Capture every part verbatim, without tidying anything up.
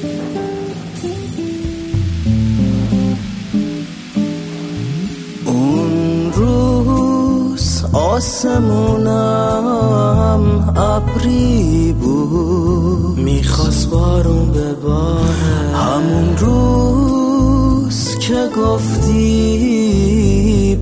اون روز آسمونم ابری بود، میخواست بارون بباره. همون روز که گفتی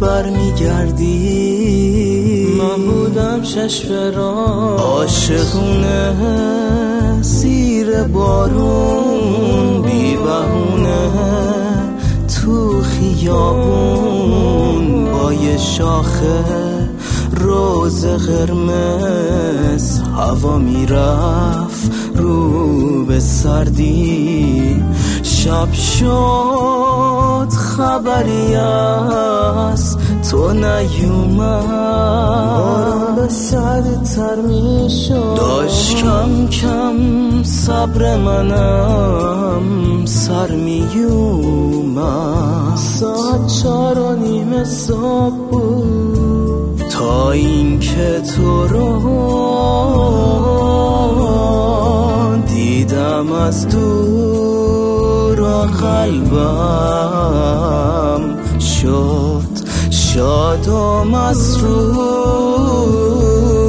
برمیگردی، من بودم شش فران عاشقونه زیر بارون، بی بهونه تو خیابون با یه شاخه روز قرمز. هوا میرفت رو به سردی، شب شد خبری از تو نیومد، بارون به شدیدتر میشد. داشت کم کم صبر منم سر میومد، ساعت چار و نیم صبح بود تا این که تو رو دیدم از دور و قلبم شد شاد و مسرور.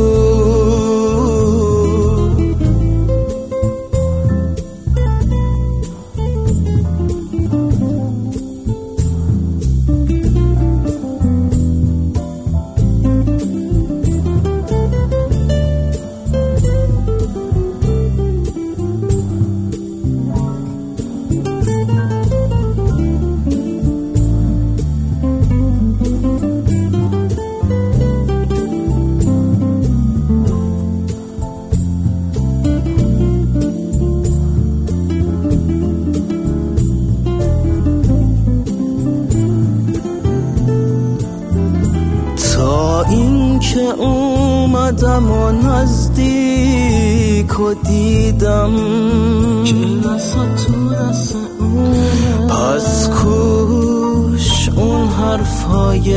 این که اومدم و نزدیک و دیدم که نسا تو دست اون، پس کوش اون حرفای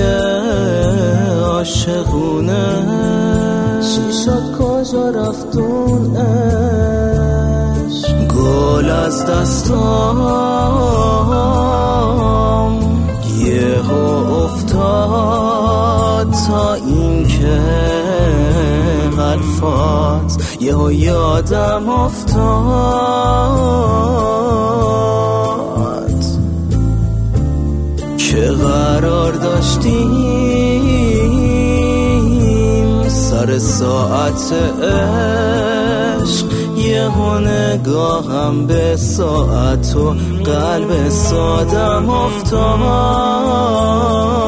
عاشقونه. چی شد کجا رفتون عشق، گل از دستام یهو افتاد، تا این که حرفات یهو یادم افتاد که قرار داشتیم سر ساعت عشق، یهو نگاهم به ساعت و قلب سادم افتاد.